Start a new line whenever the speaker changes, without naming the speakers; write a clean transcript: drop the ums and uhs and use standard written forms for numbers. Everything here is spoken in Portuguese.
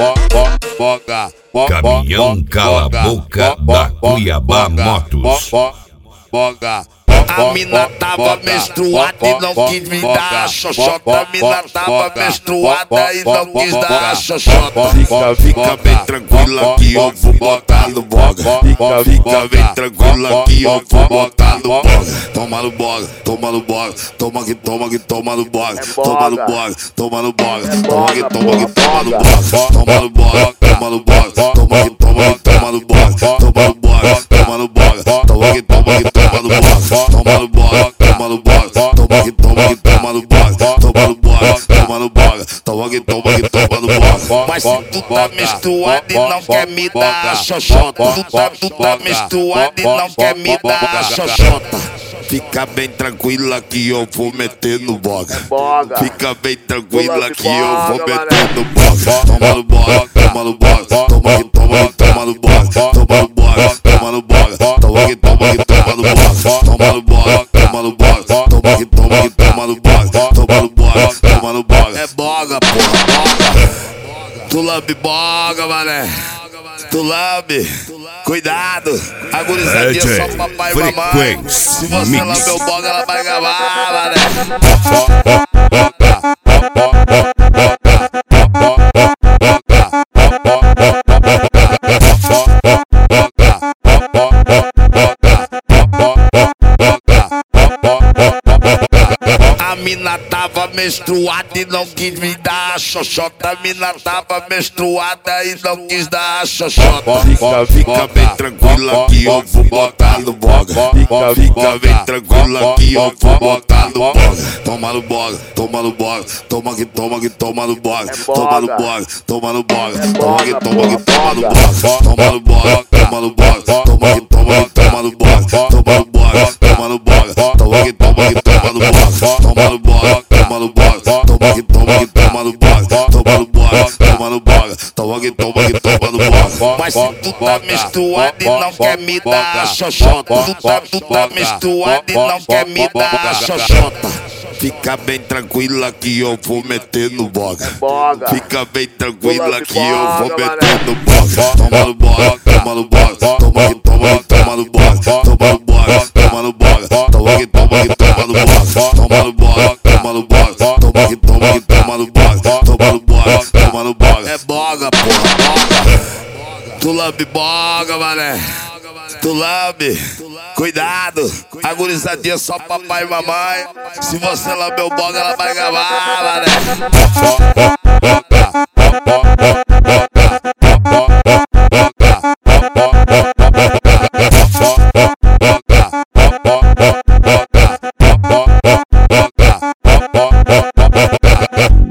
Caminhão Cala Boca da Cuiabá Motos.
A mina tava menstruada e não quis me dar a xoxota. A mina tava menstruada e não quis dar a xoxota.
Fica bem tranquila que eu vou botar no boga. Fica bem tranquila que eu vou botar no boga. Toma no boga, toma no boga. Toma que toma que toma no boga. Toma no boga, toma no boga. Toma que toma que toma no boga. Toma no boga, toma no boga. Toma que toma que toma no boga. Toma no boga, toma no boga. Toma que toma que toma no boga. Toma no boga, toma no boga. Toma que toma que toma no boga. Toma no boga, toma no boga. Toma que toma que toma no boga.
Mas se tu tá menstruado e não quer me dar a xoxota, tu tá menstruado e não quer me dar a xoxota.
Fica bem tranquila que eu vou meter no boga. Fica bem tranquila que eu vou meter no boga. Toma no boga, toma no boga. Toma que toma que toma no boga. Toma no boga, toma no boga. Toma que toma que toma no boga. Toma no boga, toma no boga. Toma que toma que toma no boga. Toma no boga, toma no boga.
É boga, porra, boga. Tu lambe boga, mané. Tu lambe. Cuidado, a gurizadinha só papai e mamãe. Se você lamber o boga, ela vai gravar, mané. A mina tava menstruada e não quis me dar a xoxota. A mina tava menstruada e não quis dar a xoxota.
Fica bem tranquila que eu vou botar no boga. Fica bem tranquila que eu vou botar no boga. Toma no boga, toma no boga. Toma que toma que toma no boga. Toma no boga, toma no boga. Toma que toma que toma no boga. Toma no boga, toma no boga. Toma que toma que toma no boga. Toma no boga, toma no boga. Toma que toma que toma no boga. Toma no boga, toma no boga. Toma que toma que toma no boga. Toma no boga, toma no boga. Toma que toma que toma no boga.
Mas se tu tá menstruado e não quer me dar a xoxota, tu tá menstruado e não quer me dar a xoxota.
Fica bem tranquila que eu vou meter no boga. Fica bem tranquila que eu vou meter no boga. Toma no boga, toma no boga. Toma que toma que toma no boga. Toma no boga, toma no boga. Toma que toma que toma no boga. Toma no boga, toma no boga. Toma que toma que toma no boga. Toma no boga, toma no boga.
É boga, porra, boga. Tu lambe boga, mané. Tu lambe. Cuidado, a gurizadinha só papai e mamãe. Se você lamber o boga, ela vai gravar, mané.